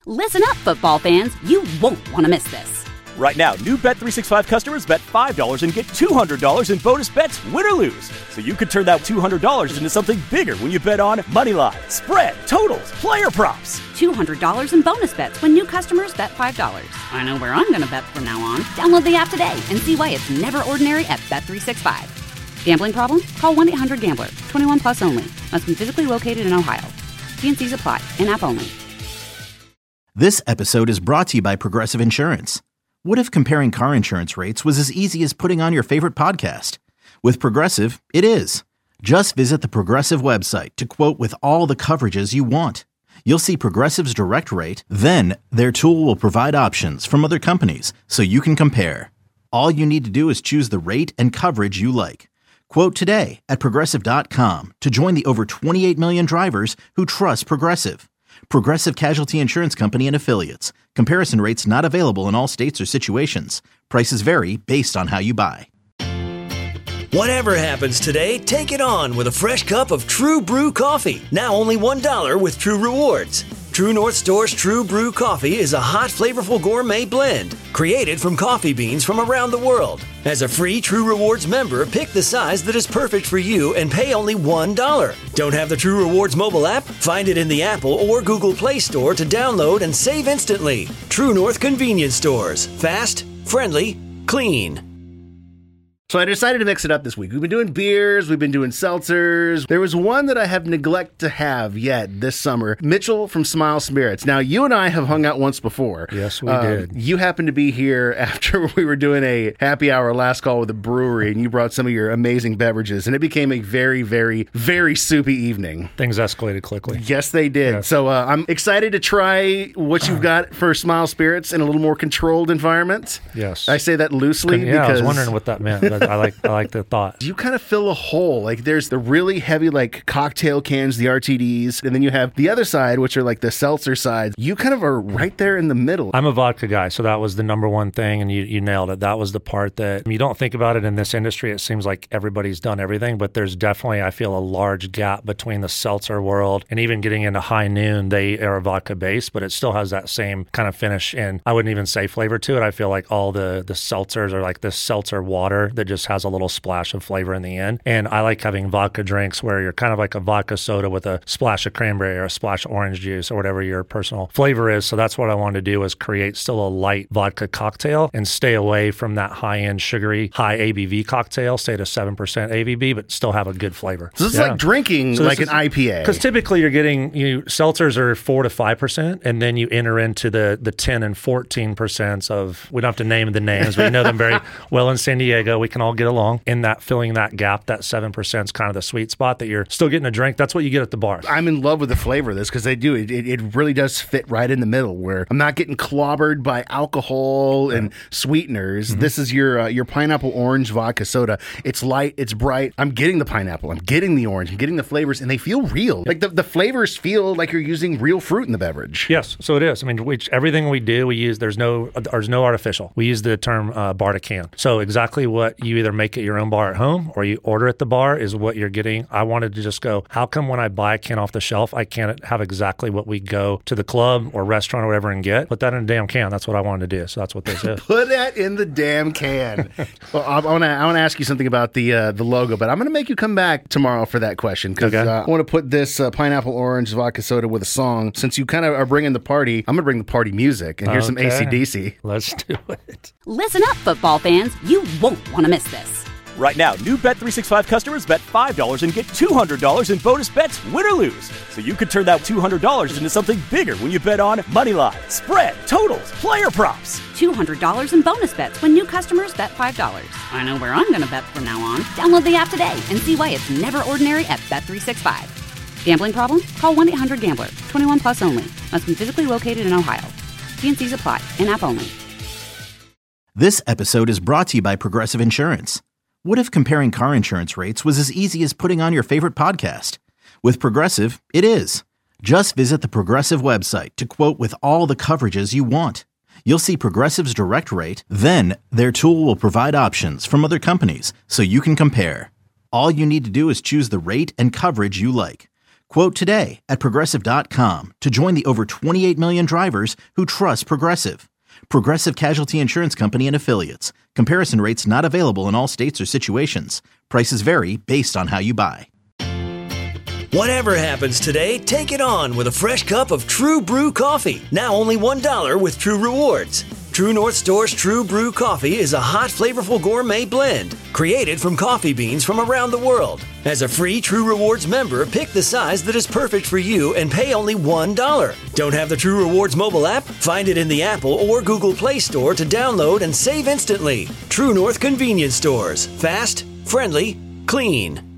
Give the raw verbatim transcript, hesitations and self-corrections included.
Listen up, football fans. You won't want to miss this. Right now, new Bet three sixty-five customers bet five dollars and get two hundred dollars in bonus bets, win or lose. So you could turn that two hundred dollars into something bigger when you bet on money line, spread, totals, player props. two hundred dollars in bonus bets when new customers bet five dollars. I know where I'm going to bet from now on. Download the app today and see why it's never ordinary at Bet three sixty-five. Gambling problem? Call one eight hundred gambler. twenty-one plus only. Must be physically located in Ohio. T and C's apply. In-app only. This episode is brought to you by Progressive Insurance. What if comparing car insurance rates was as easy as putting on your favorite podcast? With Progressive, it is. Just visit the Progressive website to quote with all the coverages you want. You'll see Progressive's direct rate, then their tool will provide options from other companies so you can compare. All you need to do is choose the rate and coverage you like. Quote today at Progressive dot com to join the over twenty-eight million drivers who trust Progressive. Progressive Casualty Insurance Company and Affiliates. Comparison rates not available in all states or situations. Prices vary based on how you buy. Whatever happens today, take it on with a fresh cup of True Brew coffee. Now only one dollar with True Rewards. True North Store's True Brew coffee is a hot, flavorful gourmet blend created from coffee beans from around the world. As a free True Rewards member, pick the size that is perfect for you and pay only one dollar. Don't have the True Rewards mobile app? Find it in the Apple or Google Play Store to download and save instantly. True North Convenience Stores. Fast, friendly, clean. So I decided to mix it up this week. We've been doing beers, we've been doing seltzers. There was one that I have neglected to have yet this summer. Mitchell from Smile Spirits. Now, you and I have hung out once before. Yes, we uh, did. You happened to be here after we were doing a happy hour last call with the brewery, and you brought some of your amazing beverages, and it became a very, very, very soupy evening. Things escalated quickly. Yes, they did. Yes. So uh, I'm excited to try what you've got for Smile Spirits in a little more controlled environment. Yes. I say that loosely yeah, because... I was wondering what that meant. But I like I like the thought. You kind of fill a hole. Like there's the really heavy like cocktail cans, the R T Ds, and then you have the other side, which are like the seltzer sides. You kind of are right there in the middle. I'm a vodka guy, so that was the number one thing, and you, you nailed it. That was the part that you don't think about it in this industry. It seems like everybody's done everything, but there's definitely, I feel, a large gap between the seltzer world and even getting into High Noon. They are vodka based, but it still has that same kind of finish, and I wouldn't even say flavor to it. I feel like all the, the seltzers are like this seltzer water that just has a little splash of flavor in the end. And I like having vodka drinks where you're kind of like a vodka soda with a splash of cranberry or a splash of orange juice or whatever your personal flavor is. So that's what I wanted to do, is create still a light vodka cocktail and stay away from that high-end sugary, high A B V cocktail, stay at a seven percent A B V, but still have a good flavor. So this yeah. is like drinking so like is, an I P A. Because typically you're getting, you seltzers are four to five percent, and then you enter into the the ten and fourteen percent of, we don't have to name the names, we know them very well in San Diego. We can all get along in that, filling that gap. That seven percent is kind of the sweet spot that you're still getting a drink. That's what you get at the bar. I'm in love with the flavor of this because they do. It, it, it really does fit right in the middle where I'm not getting clobbered by alcohol and sweeteners. Mm-hmm. This is your uh, your pineapple orange vodka soda. It's light. It's bright. I'm getting the pineapple. I'm getting the orange. I'm getting the flavors, and they feel real. Like the, the flavors feel like you're using real fruit in the beverage. Yes, so it is. I mean, which, everything we do, we use, there's no there's no artificial. We use the term uh, bar to can. So exactly what you either make at your own bar at home or you order at the bar is what you're getting. I wanted to just go, how come when I buy a can off the shelf, I can't have exactly what we go to the club or restaurant or whatever and get? Put that in a damn can. That's what I wanted to do. So that's what this is. Put that in the damn can. Well, I want to I want to ask you something about the uh, the logo, but I'm going to make you come back tomorrow for that question because okay. uh, I want to put this uh, pineapple orange vodka soda with a song. Since you kind of are bringing the party, I'm going to bring the party music, and here's okay. some A C D C. Let's do it. Listen up, football fans. You won't want to miss this. Right now, new Bet three sixty-five customers bet five dollars and get two hundred dollars in bonus bets, win or lose. So you could turn that two hundred dollars into something bigger when you bet on money line, spread, totals, player props. two hundred dollars in bonus bets when new customers bet five dollars. I know where I'm going to bet from now on. Download the app today and see why it's never ordinary at Bet three sixty-five. Gambling problem? Call one eight hundred gambler. twenty-one plus only. Must be physically located in Ohio. T and C's apply. In-app only. This episode is brought to you by Progressive Insurance. What if comparing car insurance rates was as easy as putting on your favorite podcast? With Progressive, it is. Just visit the Progressive website to quote with all the coverages you want. You'll see Progressive's direct rate, then their tool will provide options from other companies so you can compare. All you need to do is choose the rate and coverage you like. Quote today at Progressive dot com to join the over twenty-eight million drivers who trust Progressive. Progressive Casualty Insurance Company and Affiliates. Comparison rates not available in all states or situations. Prices vary based on how you buy. Whatever happens today, take it on with a fresh cup of True Brew coffee. Now only one dollar with True Rewards. True North Store's True Brew coffee is a hot, flavorful gourmet blend created from coffee beans from around the world. As a free True Rewards member, pick the size that is perfect for you and pay only one dollar. Don't have the True Rewards mobile app? Find it in the Apple or Google Play Store to download and save instantly. True North Convenience Stores. Fast, friendly, clean.